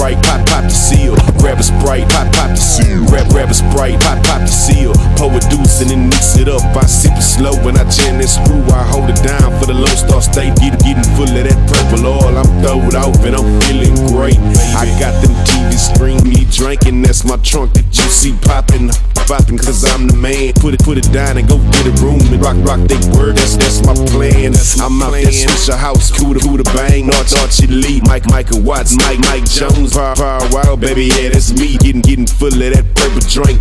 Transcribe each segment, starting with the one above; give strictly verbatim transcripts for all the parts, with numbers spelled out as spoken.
Sprite, pop, pop the seal. Grab a Sprite, pop, pop the seal. Grab, grab a Sprite, pop, pop the seal. Pour a deuce and then mix it up. I sip it slow when I jam that screw. I hold it down for the Lone Star State. Get, getting full of that purple oil. I'm throwed off and I'm feeling great. I got them T V screen me drinking. That's my trunk that you see popping. Popping cause I'm the man. Put it, put it down and go get a room and rock, rock they word. That's, that's my plan. I'm out there switch a house, cooler, cooler bang. Arch, Archie Lee, Mike, Michael Watts, Mike, Mike Jones. Power, power, wow, baby, yeah, that's me. Getting, getting full of that purple drink.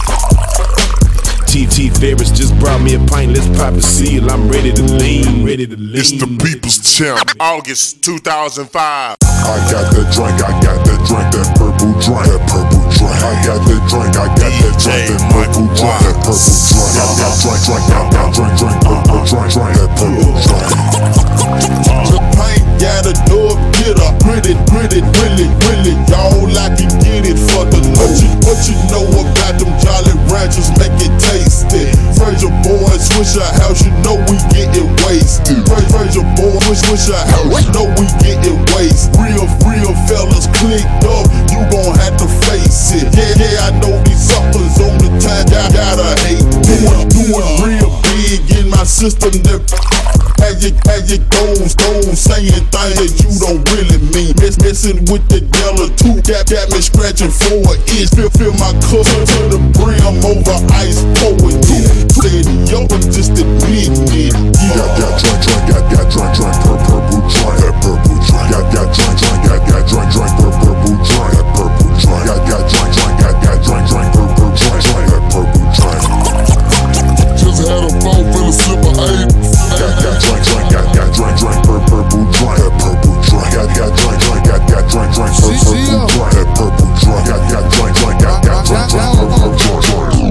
T T Ferris just brought me a pint, let's pop a seal. I'm ready to lean, ready to lean. It's the People's Champ, August two thousand five. I got that drink, I got that drink, that purple drink, that purple drink. I got that drink, I got that drink, that purple drink, that purple drink. I got drink, drink, I got drink, drink, purple drink, drink, that purple drink. The paint gotta do it, get up, pretty, pretty, really, really. Y'all I can get it for the low. What you know about them Jolly Ranchers, make it tasty. Fraser boys, switch a house, you know we getting wasted. Fraser boys, switch a house, you know we getting wasted. Real, real fellas clicked up, you gon' have to face it. Yeah, yeah, I know these suckers on the time, I gotta hate. Doing, doing real big in my system, that as it, as it goes, goes, saying things that you don't really mean. Miss, messing with the yellow two, got, got me scratching for an inch. Fill, fill my cup to the brim over ice, pour it in. Said, yo, just a big bit. Got, got drink, drink, got, got drink, drink, pur, purple drink, that purple drink. Got, got drink, drink, got, got drink, drink, pur, purple drink, that purple drink. Got, got drink, drink, got, got drink, drink, pur, purple drink, drink, that purple drink. Just had a phone full of sip of eight. Got, got drink, drink, got, got drink, drink, pur, purple drink, that purple drink. Got, got drink, drink, got, got drink, drink, pur, purple drink, that purple drink. Got, got drink, drink, got, got drink, drink, pur, purple drink.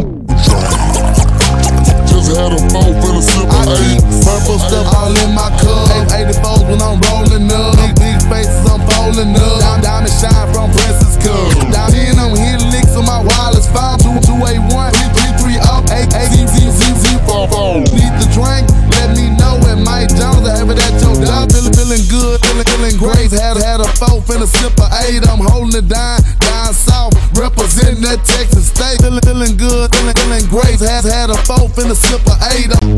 Just had a phone full of sip of eight. Purple stuff all in my cup. eighty-fours when I'm rolling up. Big, big faces I'm folding up. Down, down and shine from Princess Cup. Down in I'm hitting licks on my wireless phone. two two eight one three three three up. eight eight Z Z Z Z four four. Need the drink? Let me know at Mike Jones. I have it at your job. Feeling, feeling good, feeling, feeling great. Had, had a four, finna sip of eight. I'm holding it down, down south. Representing that Texas state. Feeling, feeling good, feeling, feeling great. Had, had a four, finna sip of eight.